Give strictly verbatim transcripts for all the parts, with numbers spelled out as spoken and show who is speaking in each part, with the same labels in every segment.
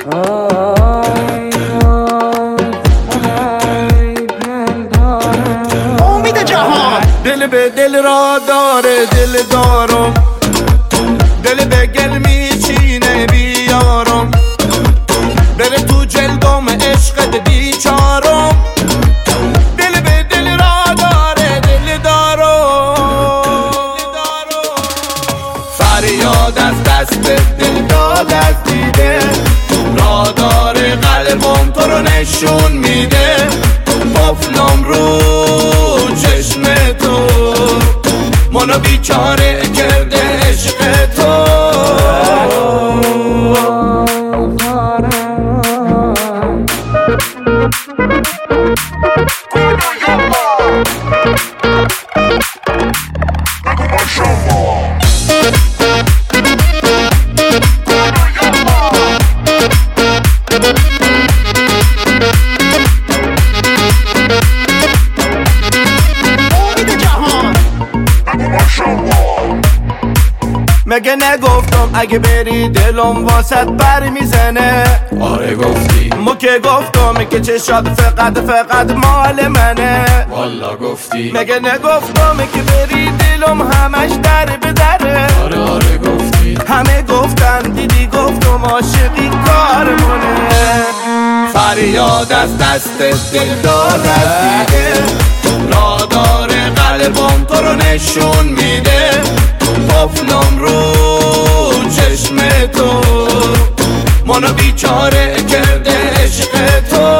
Speaker 1: امید جهان
Speaker 2: دل به دل را داره دل دارم، دل به گل میچینه بیارم، بره تو جلدم عشقت بیچارم. دل به دل را داره دل دارم، فریاد از دست دل داد از دیده، را داره قلبم تو رو نشون میده. قفلم رو چشم تو منو بیچاره کرده عشق تو. مگه نگفتم اگه بری دلم واسط بر میزنه؟
Speaker 3: آره گفتی.
Speaker 2: مو که گفتم که چشات فقط فقط مال منه؟
Speaker 3: والا گفتی.
Speaker 2: مگه نگفتم که بری دلم همش در به دره؟
Speaker 3: آره آره گفتی.
Speaker 2: همه گفتن دیدی گفتم عاشقی کارمونه. فریاد از دست دل داد از دیده، را داره قلبم تو رو نشون میده. قفلم رو چشم تو منو بیچاره کرده عشق تو.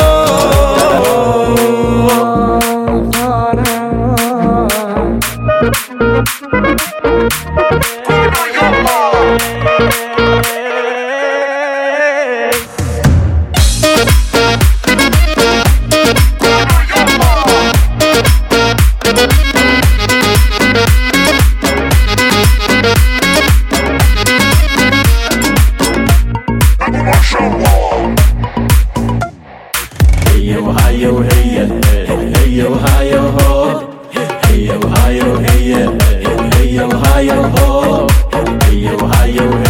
Speaker 3: Hey Ohio, hey hey Ohio ho. Hey Ohio, hey hey Ohio ho. Hey Ohio.